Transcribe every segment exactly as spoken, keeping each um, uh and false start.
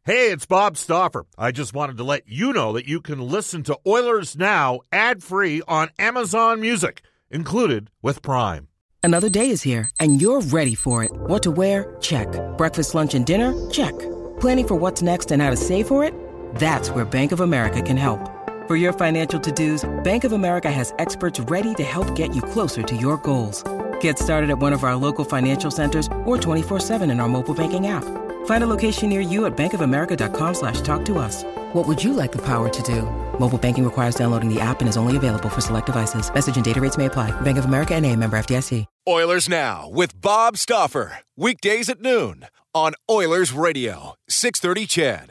Hey, it's Bob Stauffer. I just wanted to let you know that you can listen to Oilers Now ad-free on Amazon Music, included with Prime. Another day is here, and you're ready for it. What to wear? Check. Breakfast, lunch, and dinner? Check. Planning for what's next and how to save for it? That's where Bank of America can help. For your financial to-dos, Bank of America has experts ready to help get you closer to your goals. Get started at one of our local financial centers or twenty-four seven in our mobile banking app. Find a location near you at bankofamerica.com slash talk to us. What would you like the power to do? Mobile banking requires downloading the app and is only available for select devices. Message and data rates may apply. Bank of America N A, member F D I C. Oilers Now with Bob Stauffer. Weekdays at noon on Oilers Radio, six thirty C H E D.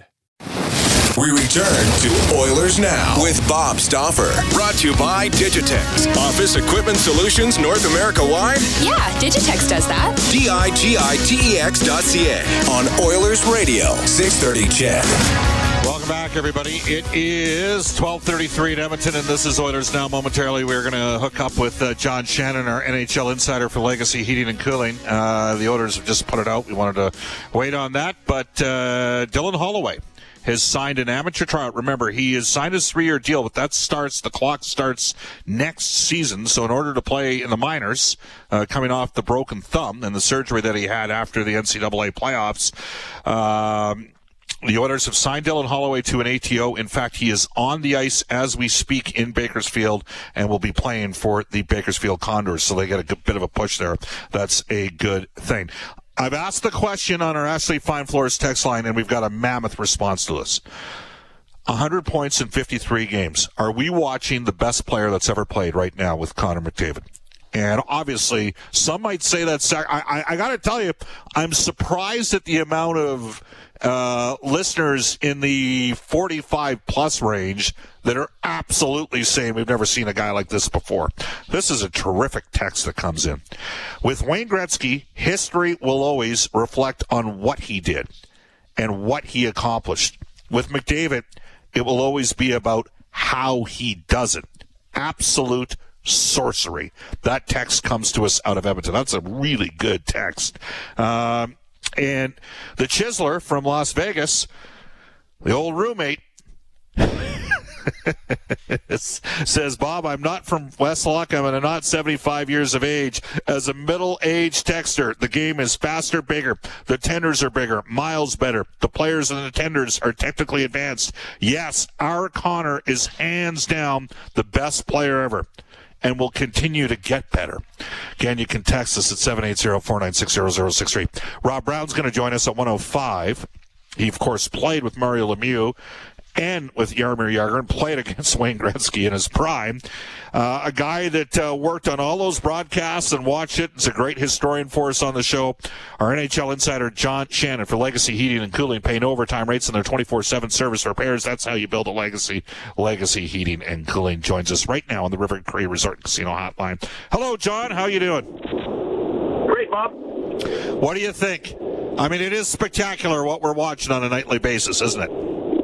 We return to Oilers Now with Bob Stauffer. Brought to you by Digitex. Office Equipment Solutions North America wide? Yeah, Digitex does that. D I G I T E X dot C A on Oilers Radio, six thirty C H E D. Welcome back, everybody. It is twelve thirty-three in Edmonton, and this is Oilers Now. Momentarily, we're going to hook up with uh, John Shannon, our N H L insider for Legacy Heating and Cooling. Uh, the Oilers have just put it out. We wanted to wait on that, but uh, Dylan Holloway has signed an amateur tryout. Remember, he has signed his three-year deal, but that starts, the clock starts next season. So in order to play in the minors, uh, coming off the broken thumb and the surgery that he had after the N C double A playoffs, um, the Oilers have signed Dylan Holloway to an A T O. In fact, he is on the ice as we speak in Bakersfield and will be playing for the Bakersfield Condors. So they get a good bit of a push there. That's a good thing. I've asked the question on our Ashley Fine Floors text line, and we've got a mammoth response to this. one hundred points in fifty-three games. Are we watching the best player that's ever played right now with Connor McDavid? And obviously, some might say that's... I, I, I got to tell you, I'm surprised at the amount of uh, listeners in the forty-five plus range that are absolutely saying we've never seen a guy like this before. This is a terrific text that comes in. With Wayne Gretzky, history will always reflect on what he did and what he accomplished. With McDavid, it will always be about how he does it. Absolute sorcery. That text comes to us out of Edmonton. That's a really good text. Um, and the Chiseler from Las Vegas, the old roommate, says, Bob, I'm not from West Lockham and I'm not seventy-five years of age. As a middle-aged texter, the game is faster, bigger. The tenders are bigger, miles better. The players and the tenders are technically advanced. Yes, our Connor is hands down the best player ever and will continue to get better. Again, you can text us at seven eight zero, four nine six, zero zero six three. Rob Brown's going to join us at one oh five. He, of course, played with Mario Lemieux and with Jaromir Jagr and played against Wayne Gretzky in his prime. Uh, a guy that uh, worked on all those broadcasts and watched it. Is a great historian for us on the show. Our N H L insider, John Shannon, for Legacy Heating and Cooling, paying overtime rates on their twenty-four seven service repairs. That's how you build a legacy. Legacy Heating and Cooling joins us right now on the River Cree Resort and Casino Hotline. Hello, John. How you doing? Great, Bob. What do you think? I mean, it is spectacular what we're watching on a nightly basis, isn't it?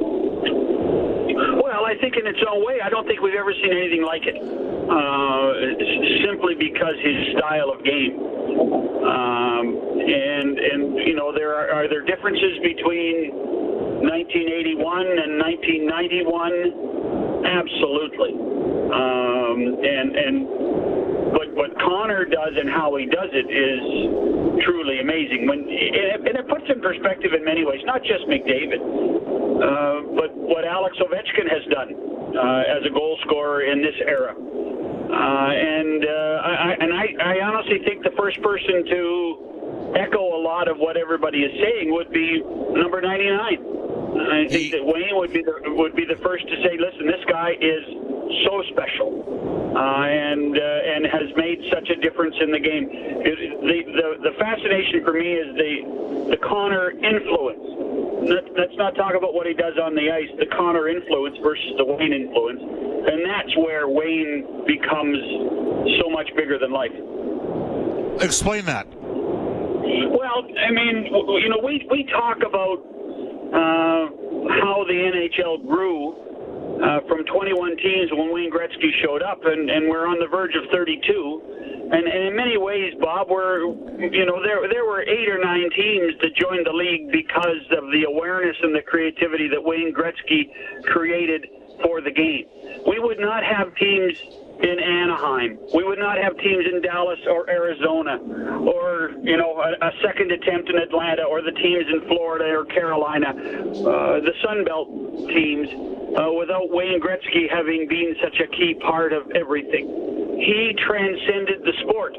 I think in its own way, I don't think we've ever seen anything like it. Uh, simply because his style of game, um, and and you know there are, are there differences between nineteen eighty-one and nineteen ninety-one? Absolutely. Um, and and but what Connor does and how he does it is truly amazing. When and it puts in perspective in many ways, not just McDavid. Uh, but what Alex Ovechkin has done uh, as a goal scorer in this era, uh, and uh, I, and I, I honestly think the first person to echo a lot of what everybody is saying would be number ninety-nine. I think that Wayne would be the would be the first to say, "Listen, this guy is so special, uh, and uh, and has made such a difference in the game." It, the, the the fascination for me is the the Connor influence. Let's not talk about what he does on the ice, the Connor influence versus the Wayne influence. And that's where Wayne becomes so much bigger than life. Explain that. Well, I mean, you know, we, we talk about uh, how the N H L grew uh, from twenty-one teams when Wayne Gretzky showed up, and, and we're on the verge of thirty-two. And, and in many ways, Bob, we're, you know, there there were eight or nine teams that joined the league because of the awareness and the creativity that Wayne Gretzky created for the game. We would not have teams in Anaheim. We would not have teams in Dallas or Arizona, or, you know, a, a second attempt in Atlanta, or the teams in Florida or Carolina, uh, the Sun Belt teams, uh, without Wayne Gretzky having been such a key part of everything. He transcended the sport.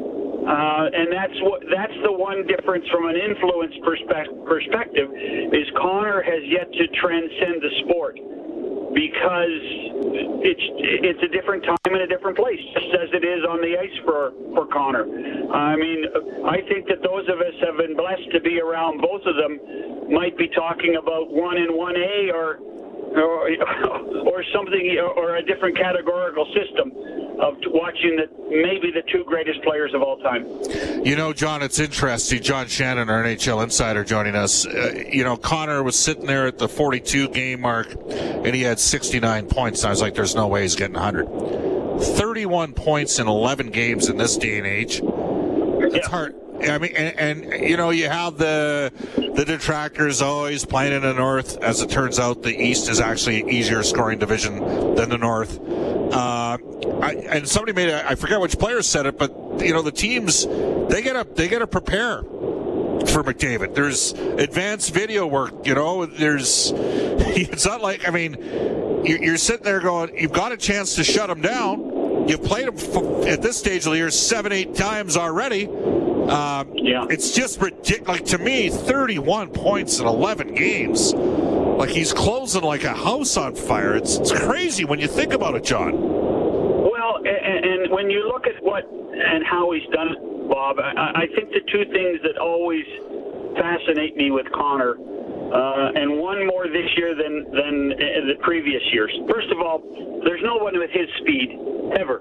Uh, and that's what that's the one difference from an influence perspe- perspective is Connor has yet to transcend the sport, because it's it's a different time and a different place, just as it is on the ice for, for Connor. I mean, I think that those of us have been blessed to be around both of them might be talking about one in one A or or, or something, or a different categorical system of watching the, maybe the two greatest players of all time. You know, John, it's interesting. John Shannon, our N H L insider, joining us. Uh, you know, Connor was sitting there at the forty-two game mark, and he had sixty-nine points. And I was like, there's no way he's getting one hundred. thirty-one points in eleven games in this day and age. It's yeah. hard. I mean, and, and, you know, you have the the detractors always playing in the North. As it turns out, the East is actually an easier scoring division than the North. Uh, I, and somebody made a, I forget which player said it, but, you know, the teams, they gotta, they gotta prepare for McDavid. There's advanced video work, you know, there's, it's not like, I mean, you're, you're sitting there going, you've got a chance to shut him down. You've played him for, at this stage of the year seven, eight times already. Um, yeah. It's just ridiculous. Like, to me, thirty-one points in eleven games. Like, he's closing like a house on fire. It's, it's crazy when you think about it, John. Well, and, and when you look at what and how he's done it, Bob, I, I think the two things that always fascinate me with Connor, uh, and one more this year than, than the previous years. First of all, there's no one with his speed, ever.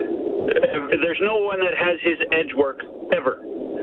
There's no one that has his edge work, ever.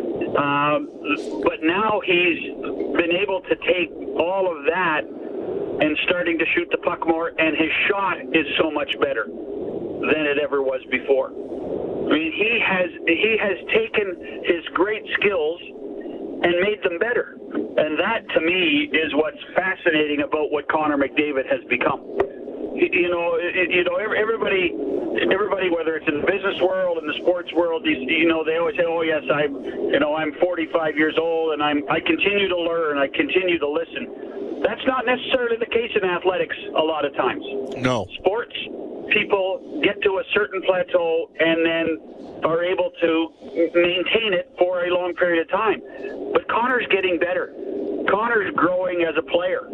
Um, but now he's been able to take all of that and starting to shoot the puck more, and his shot is so much better than it ever was before. I mean, he has he has taken his great skills and made them better. And that, to me, is what's fascinating about what Connor McDavid has become. You know, you know, everybody, everybody, whether it's in the business world, in the sports world, you know, they always say, "Oh, yes, I, you know, I'm forty-five years old, and I'm, I continue to learn, I continue to listen." That's not necessarily the case in athletics a lot of times. No. Sports, people get to a certain plateau and then are able to maintain it for a long period of time. But Connor's getting better. Connor's growing as a player.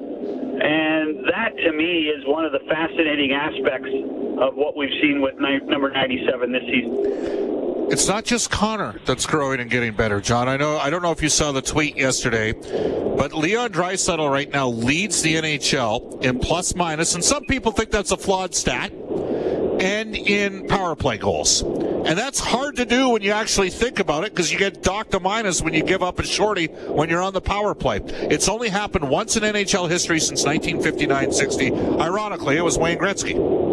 And that, to me, is one of the fascinating aspects of what we've seen with ni- number ninety-seven this season. It's not just Connor that's growing and getting better, John. I know. I don't know if you saw the tweet yesterday, but Leon Draisaitl right now leads the N H L in plus minus, and some people think that's a flawed stat, and in power play goals. And that's hard to do when you actually think about it, because you get docked a minus when you give up a shorty when you're on the power play. It's only happened once in N H L history since nineteen fifty-nine sixty. Ironically, it was Wayne Gretzky,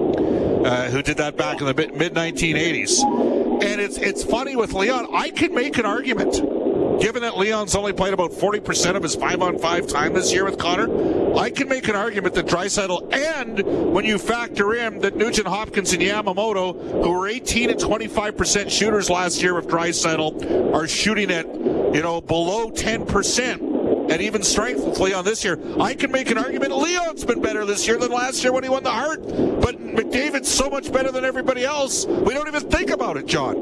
uh, who did that back in the mid nineteen eighties. And it's it's funny with Leon. I could make an argument, given that Leon's only played about forty percent of his five-on-five time this year with Connor, I can make an argument that Draisaitl, and when you factor in that Nugent Hopkins and Yamamoto, who were eighteen and twenty-five percent shooters last year with Draisaitl, are shooting at, you know, below ten percent at even strength with Leon this year. I can make an argument Leon's been better this year than last year when he won the Hart, but McDavid's so much better than everybody else, we don't even think about it, John.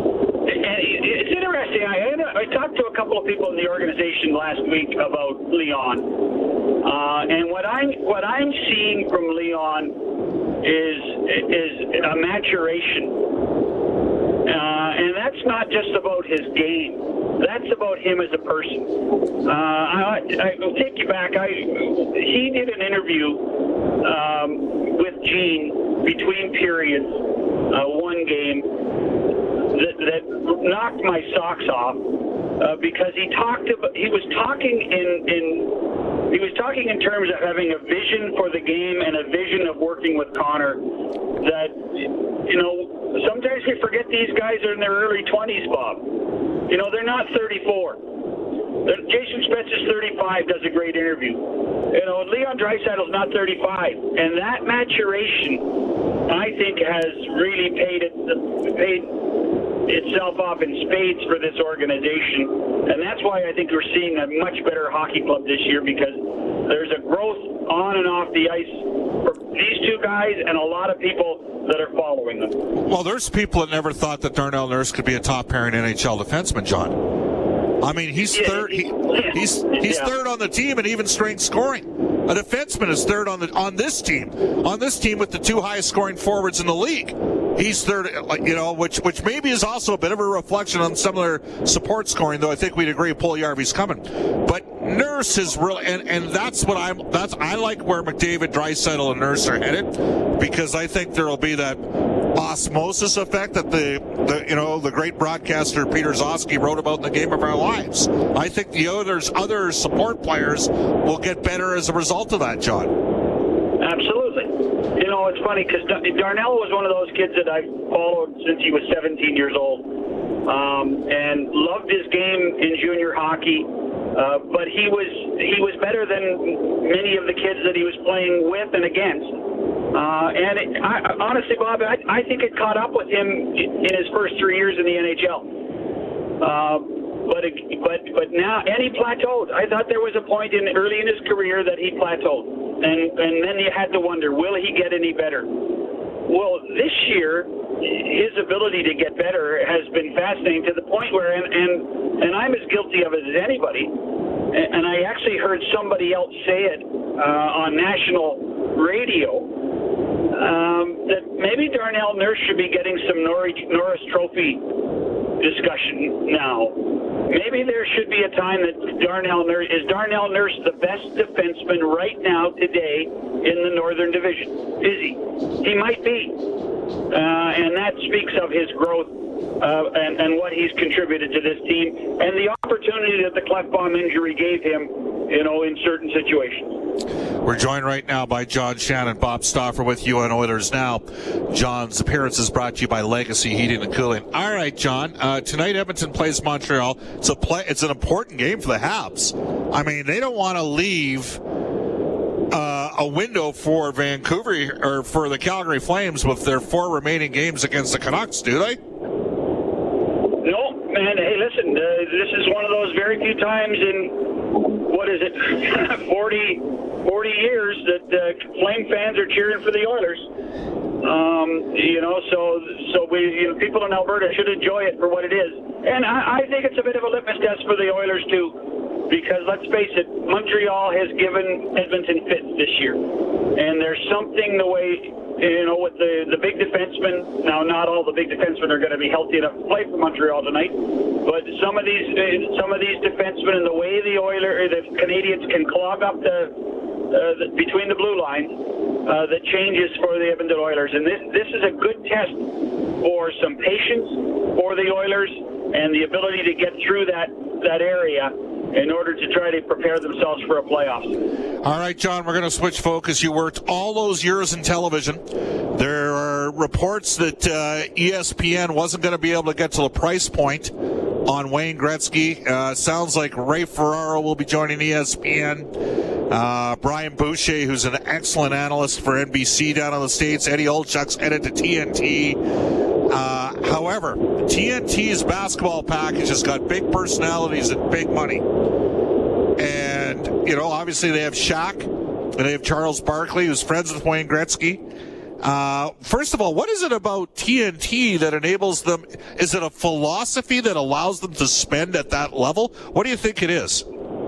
It's interesting. I, I talked to a couple of people in the organization last week about Leon, uh, and what I'm what I'm seeing from Leon is is a maturation, uh, and that's not just about his game. That's about him as a person. Uh, I, I will take you back. I he did an interview um, with Gene between periods, uh, one game. That, that knocked my socks off uh, because he talked about, he was talking in, in he was talking in terms of having a vision for the game and a vision of working with Connor that, you know, sometimes we forget these guys are in their early twenties, Bob. You know, they're not thirty-four. Jason Spetz is thirty-five, does a great interview. You know, Leon Draisaitl's not thirty-five. And that maturation, I think, has really paid it paid itself off in spades for this organization. And that's why I think we're seeing a much better hockey club this year, because there's a growth on and off the ice for these two guys and a lot of people that are following them. Well, there's people that never thought that Darnell Nurse could be a top-pairing N H L defenseman, John. I mean, he's yeah, third. He, yeah, he's he's yeah. third on the team in even strength scoring. A defenseman is third on the on this team. On this team with the two highest scoring forwards in the league, he's third. You know, which which maybe is also a bit of a reflection on some of their support scoring. Though I think we'd agree Puljujärvi's coming, but Nurse is really, and, and that's what I'm. That's I like where McDavid, Draisaitl, and Nurse are headed, because I think there will be that osmosis effect that the, the you know the great broadcaster Peter Zosky wrote about in The Game of Our Lives. I think the others other support players will get better as a result of that, John. Absolutely. You know, it's funny because Darnell was one of those kids that I followed since he was seventeen years old, um, and loved his game in junior hockey. Uh, but he was he was better than many of the kids that he was playing with and against. Uh, and it, I, honestly, Bob, I, I think it caught up with him in his first three years in the N H L. Uh, but it, but but now, and he plateaued. I thought there was a point in early in his career that he plateaued, and and then you had to wonder, will he get any better? Well, this year, his ability to get better has been fascinating to the point where, and and, and I'm as guilty of it as anybody. And I actually heard somebody else say it uh, on national radio. Um, that maybe Darnell Nurse should be getting some Norris, Norris Trophy discussion now. Maybe there should be a time that Darnell Nurse is Darnell Nurse the best defenseman right now today in the Northern Division. Is he? He might be, uh, and that speaks of his growth uh, and, and what he's contributed to this team and the opportunity that the Klefbom injury gave him, you know, in certain situations. We're joined right now by John Shannon, Bob Stauffer with you on Oilers Now. John's appearance is brought to you by Legacy Heating and Cooling. All right, John. Uh, tonight, Edmonton plays Montreal. It's a play. It's an important game for the Habs. I mean, they don't want to leave uh, a window for Vancouver or for the Calgary Flames with their four remaining games against the Canucks, do they? No, man. Hey, listen. Uh, this is one of those very few times in what is it, forty, forty years that uh, Flame fans are cheering for the Oilers. Um, you know, so so we you know, people in Alberta should enjoy it for what it is. And I, I think it's a bit of a litmus test for the Oilers too, because let's face it, Montreal has given Edmonton fits this year, and there's something the way. You know, with the, the big defensemen, now not all the big defensemen are going to be healthy enough to play for Montreal tonight, but some of these some of these defensemen and the way the Oilers, the Canadians can clog up the, uh, the between the blue lines, uh, that changes for the Edmonton Oilers. And this this is a good test for some patience for the Oilers and the ability to get through that, that area in order to try to prepare themselves for a playoffs. All right, John, we're going to switch focus. You worked all those years in television. There are reports that uh, E S P N wasn't going to be able to get to the price point on Wayne Gretzky. Uh, sounds like Ray Ferraro will be joining E S P N. Uh, Brian Boucher, who's an excellent analyst for N B C down in the States. Eddie Olchuk's headed to T N T. Uh, however, T N T's basketball package has got big personalities and big money. And, you know, obviously they have Shaq, and they have Charles Barkley, who's friends with Wayne Gretzky. Uh, first of all, what is it about T N T that enables them? Is it a philosophy that allows them to spend at that level? What do you think it is?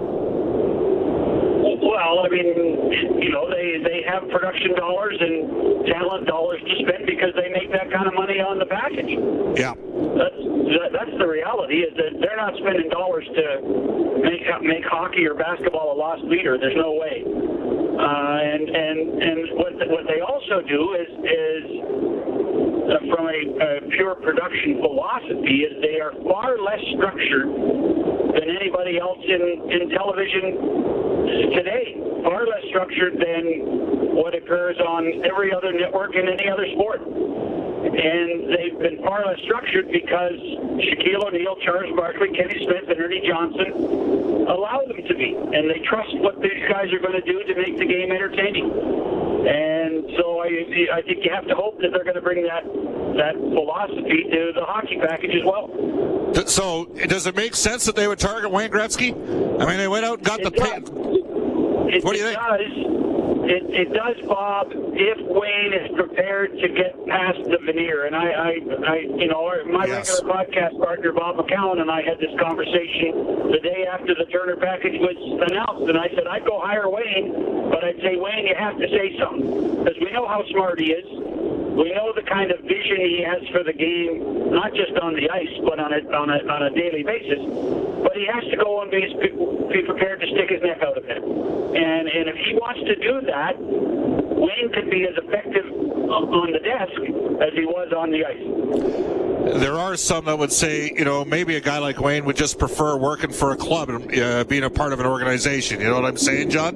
Well, I mean, you know, they, they have production dollars and talent dollars to spend because they make that kind of money on the package. Yeah. That's that, that's the reality, is that they're not spending dollars to make make hockey or basketball a lost leader. There's no way. Uh, and and and what what they also do is is uh, from a, a pure production philosophy is they are far less structured than anybody else in in television today. Far less structured than what occurs on every other network in any other sport. And they've been far less structured because Shaquille O'Neal, Charles Barkley, Kenny Smith, and Ernie Johnson allow them to be. And they trust what these guys are going to do to make the game entertaining. And so I, I think you have to hope that they're going to bring that that philosophy to the hockey package as well. So does it make sense that they would target Wayne Gretzky? I mean, they went out and got it the pay. It, what do you it think? Does. It, it does, Bob, if Wayne is prepared to get past the veneer. And I, I, I you know, my Yes. regular podcast partner, Bob McCown, and I had this conversation the day after the Turner package was announced. And I said, I'd go hire Wayne, but I'd say, Wayne, you have to say something. Because we know how smart he is. We know the kind of vision he has for the game, not just on the ice, but on a, on a, on a daily basis. But he has to go and be, be prepared to stick his neck out a bit. And, and if he wants to do that, Wayne could be as effective on the desk as he was on the ice. There are some that would say, you know, maybe a guy like Wayne would just prefer working for a club and uh, being a part of an organization. You know what I'm saying, John?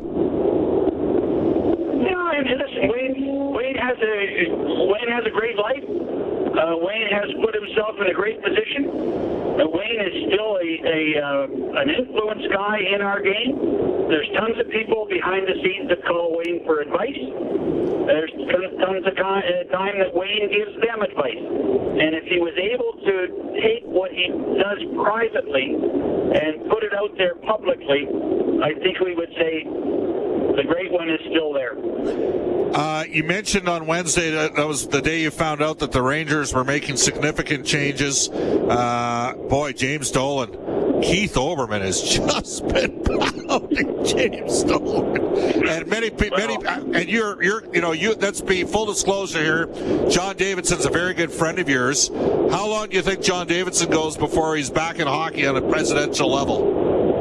No, I mean, listen, Wayne, Wayne has a Wayne has a great life. Uh, Wayne has put himself in a great position. Uh, Wayne is still a, a uh, an influence guy in our game. There's tons of people behind the scenes that call Wayne for advice. There's tons of time that Wayne gives them advice. And if he was able to take what he does privately and put it out there publicly, I think we would say the great one is still there. Uh, you mentioned on Wednesday that, that was the day you found out that the Rangers were making significant changes. Uh, boy, James Dolan, Keith Olbermann has just been pounding James Dolan, and many, many, and you're, you're, you know, you. Let's be full disclosure here. John Davidson's a very good friend of yours. How long do you think John Davidson goes before he's back in hockey on a presidential level?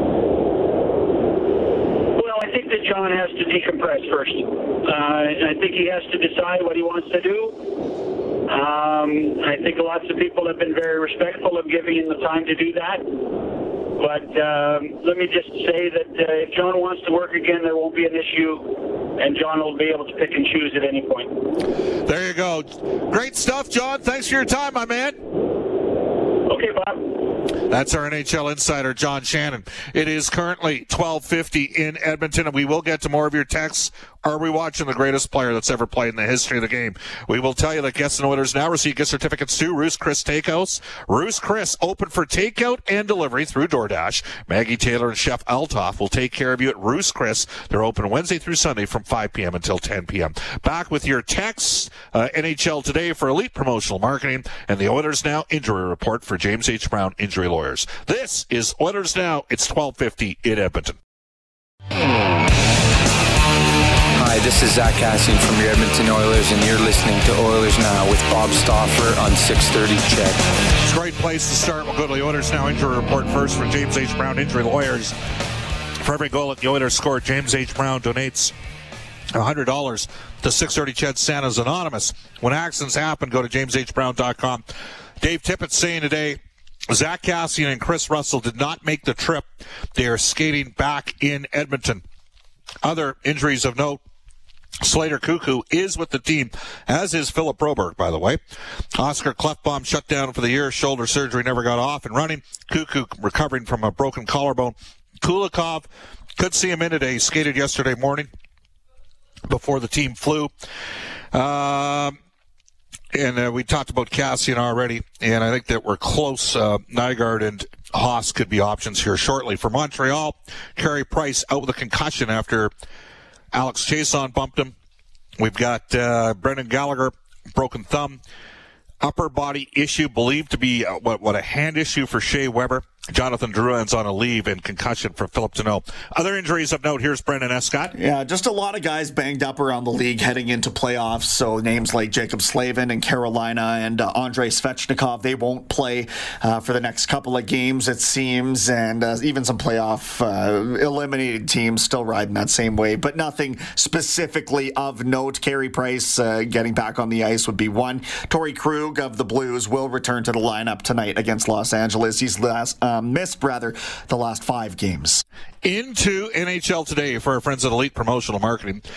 I think that John has to decompress first. Uh, I think he has to decide what he wants to do. Um, I think lots of people have been very respectful of giving him the time to do that. But um, let me just say that uh, if John wants to work again, there won't be an issue, and John will be able to pick and choose at any point. There you go. Great stuff, John. Thanks for your time, my man. Okay, Bob. That's our N H L insider, John Shannon. It is currently twelve fifty in Edmonton, and we will get to more of your texts. Are we watching the greatest player that's ever played in the history of the game? We will tell you that guests and Oilers now receive gift certificates to Ruth's Chris Takeouts. Ruth's Chris, open for takeout and delivery through DoorDash. Maggie Taylor and Chef Altoff will take care of you at Ruth's Chris. They're open Wednesday through Sunday from five p.m. until ten p.m. Back with your texts, uh, N H L Today for Elite Promotional Marketing, and the Oilers Now Injury Report for James H. Brown Injury Lawyers. This is Oilers Now. It's twelve fifty in Edmonton. Hi, this is Zach Cassian from your Edmonton Oilers, and you're listening to Oilers Now with Bob Stauffer on six thirty C H E D. It's a great place to start. We'll go to the Oilers Now Injury Report first for James H. Brown Injury Lawyers. For every goal that the Oilers score, James H. Brown donates one hundred dollars to six thirty C H E D Santa's Anonymous. When accidents happen, go to james h brown dot com. Dave Tippett saying today, Zach Cassian and Chris Russell did not make the trip. They are skating back in Edmonton. Other injuries of note, Slater Cuckoo is with the team, as is Philip Broberg, by the way. Oscar Klefbom shut down for the year. Shoulder surgery never got off and running. Cuckoo recovering from a broken collarbone. Kulikov, could see him in today. He skated yesterday morning before the team flew. Um... And uh, we talked about Cassian already, and I think that we're close. Uh, Nygaard and Haas could be options here shortly. For Montreal, Carey Price out with a concussion after Alex Chiasson bumped him. We've got uh, Brendan Gallagher, broken thumb. Upper body issue believed to be uh, what, what a hand issue for Shea Weber. Jonathan Drouin's on a leave and concussion for Philip Deneau. Other injuries of note, here's Brendan Escott. Yeah, just a lot of guys banged up around the league heading into playoffs. So names like Jacob Slavin in Carolina and uh, Andrei Svechnikov, they won't play uh, for the next couple of games, it seems. And uh, even some playoff uh, eliminated teams still riding that same way. But nothing specifically of note. Carey Price uh, getting back on the ice would be one. Torrey Krug of the Blues will return to the lineup tonight against Los Angeles. He's last... Uh, missed, rather, the last five games. Into N H L Today for our friends at Elite Promotional Marketing.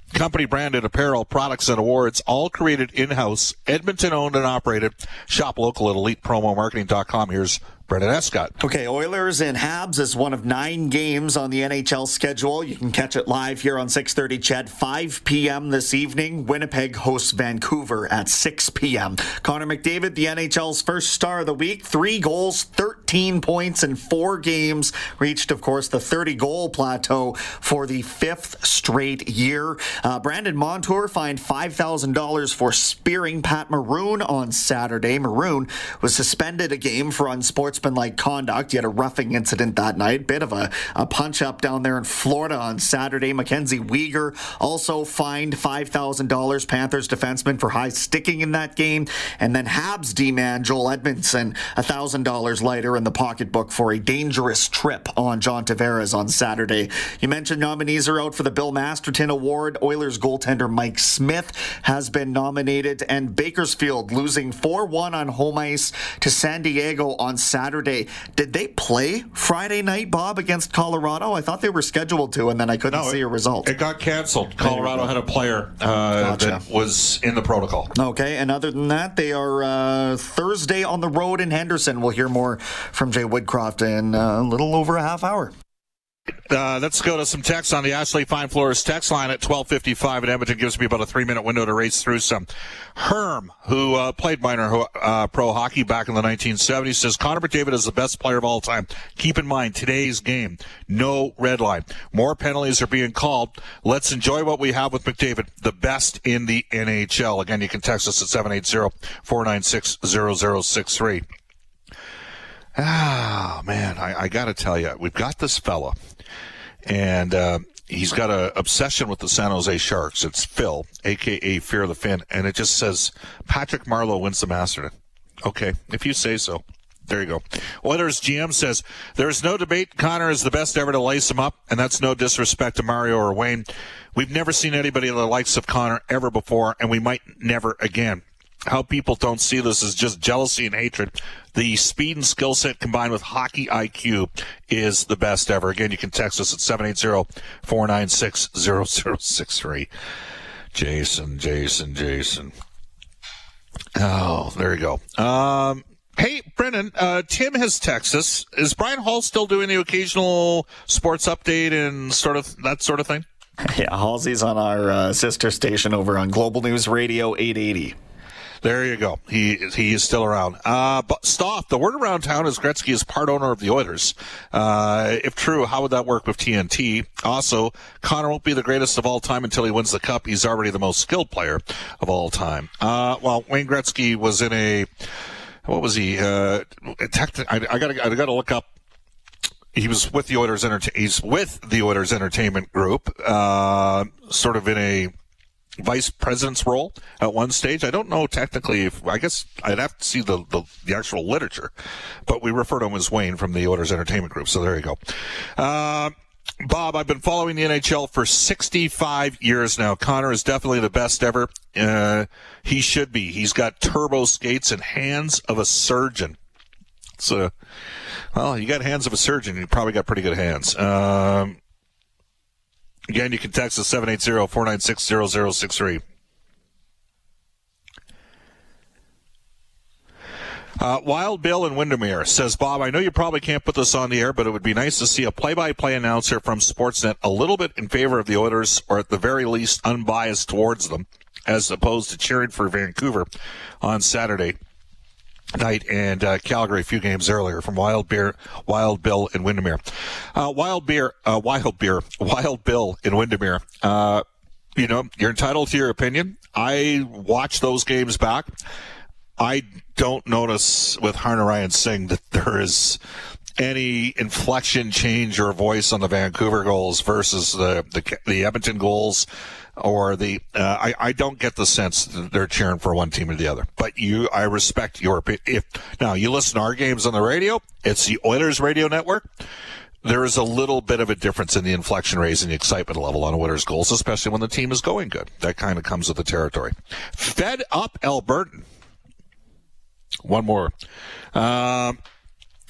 Company branded apparel, products, and awards, all created in-house, Edmonton owned and operated. Shop local at elite promo marketing dot com. Here's Brendan Escott. Okay, Oilers and Habs is one of nine games on the N H L schedule. You can catch it live here on six thirty C H E D, five p.m. this evening. Winnipeg hosts Vancouver at six p.m. Connor McDavid, the N H L's first star of the week, three goals, thirteen points in four games. Reached, of course, the thirty-goal plateau for the fifth straight year. Uh, Brandon Montour fined five thousand dollars for spearing Pat Maroon on Saturday. Maroon was suspended a game for unsportsmanlike like conduct. He had a roughing incident that night. Bit of a, a punch-up down there in Florida on Saturday. Mackenzie Weegar also fined five thousand dollars, Panthers defenseman, for high sticking in that game. And then Habs D-man Joel Edmondson, one thousand dollars lighter in the pocketbook for a dangerous trip on John Tavares on Saturday. You mentioned nominees are out for the Bill Masterton Award. Oilers goaltender Mike Smith has been nominated. And Bakersfield losing four one on home ice to San Diego on Saturday. Saturday. Did they play Friday night, Bob, against Colorado? I thought they were scheduled to, and then I couldn't no, see it, a result. It got canceled. Colorado had a player uh, gotcha. that was in the protocol. Okay, and other than that, they are uh, Thursday on the road in Henderson. We'll hear more from Jay Woodcroft in uh, a little over a half hour. Uh, let's go to some text on the Ashley Fine Floors text line at twelve fifty-five in Edmonton. Gives me about a three-minute window to race through some. Herm, who uh, played minor uh, pro hockey back in the nineteen seventies, says Connor McDavid is the best player of all time. Keep in mind, today's game, no red line. More penalties are being called. Let's enjoy what we have with McDavid, the best in the N H L. Again, you can text us at seven eight zero, four nine six, zero zero six three. Ah, man, I, I got to tell you, we've got this fella. And uh, he's got an obsession with the San Jose Sharks. It's Phil, a k a. Fear the Fin, and it just says, Patrick Marleau wins the Masterton. Okay, if you say so. There you go. Oilers G M says, there's no debate. Connor is the best ever to lace him up, and that's no disrespect to Mario or Wayne. We've never seen anybody the likes of Connor ever before, and we might never again. How people don't see this is just jealousy and hatred. The speed and skill set combined with hockey I Q is the best ever. Again, you can text us at seven eight zero, four nine six, zero zero six three. Jason, Jason, Jason. Oh, there you go. Um, hey, Brendan, uh, Tim has texted us. Is Brian Hall still doing the occasional sports update and sort of that sort of thing? Yeah, Halsey's on our uh, sister station over on Global News Radio eight eighty. There you go. He he is still around. Uh, but Stoff, the word around town is Gretzky is part owner of the Oilers. Uh, if true, how would that work with T N T? Also, Connor won't be the greatest of all time until he wins the Cup. He's already the most skilled player of all time. Uh, well, Wayne Gretzky was in a, what was he? Uh, I, I gotta I gotta look up. He was with the Oilers. Enter- he's with the Oilers Entertainment Group, uh, sort of in a vice president's role at one stage. I don't know technically if, I guess I'd have to see the, the, the actual literature, but we refer to him as Wayne from the Oilers Entertainment Group. So there you go. Uh, Bob, I've been following the N H L for sixty-five years now. Connor is definitely the best ever. Uh, he should be. He's got turbo skates and hands of a surgeon. So, well, you got hands of a surgeon. You probably got pretty good hands. Um, Again, you can text us seven eight zero, four nine six, zero zero six three. Uh, Wild Bill in Windermere says, Bob, I know you probably can't put this on the air, but it would be nice to see a play-by-play announcer from Sportsnet a little bit in favor of the Oilers, or at the very least unbiased towards them, as opposed to cheering for Vancouver on Saturday night and uh, Calgary a few games earlier. From Wild Beer, Wild Bill in Windermere. Uh, Wild Beer, uh, Wild Beer, Wild Bill in Windermere. Uh, you know, you're entitled to your opinion. I watch those games back. I don't notice with Harnarayan Singh that there is any inflection change or voice on the Vancouver goals versus the the, the Edmonton goals. Or the, uh, I, I don't get the sense that they're cheering for one team or the other. But you, I respect your opinion. If, now, you listen to our games on the radio, it's the Oilers radio network. There is a little bit of a difference in the inflection raise and the excitement level on Oilers goals, especially when the team is going good. That kind of comes with the territory. Fed up Albertan. One more. Um,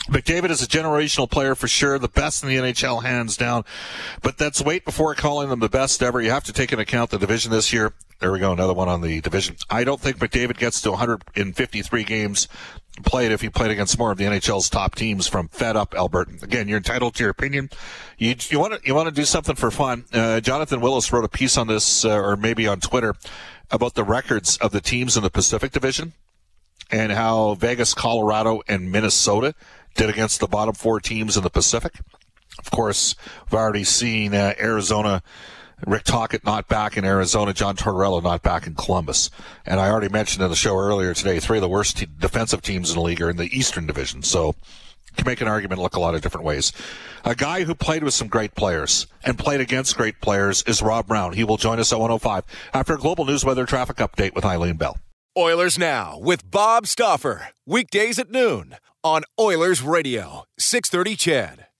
McDavid is a generational player for sure, the best in the N H L, hands down. But that's wait before calling them the best ever. You have to take into account the division this year. There we go, another one on the division. I don't think McDavid gets to one hundred fifty-three games played if he played against more of the N H L's top teams from fed up Alberta. Again, you're entitled to your opinion. You you want to you want to do something for fun. Uh, Jonathan Willis wrote a piece on this, uh, or maybe on Twitter, about the records of the teams in the Pacific Division and how Vegas, Colorado, and Minnesota did against the bottom four teams in the Pacific. Of course, we've already seen uh, Arizona, Rick Tocchet not back in Arizona, John Tortorella not back in Columbus. And I already mentioned in the show earlier today, three of the worst te- defensive teams in the league are in the Eastern Division. So you can make an argument look a lot of different ways. A guy who played with some great players and played against great players is Rob Brown. He will join us at one oh five after a Global News Weather Traffic Update with Eileen Bell. Oilers Now with Bob Stauffer. Weekdays at noon on Oilers Radio, six thirty C H E D.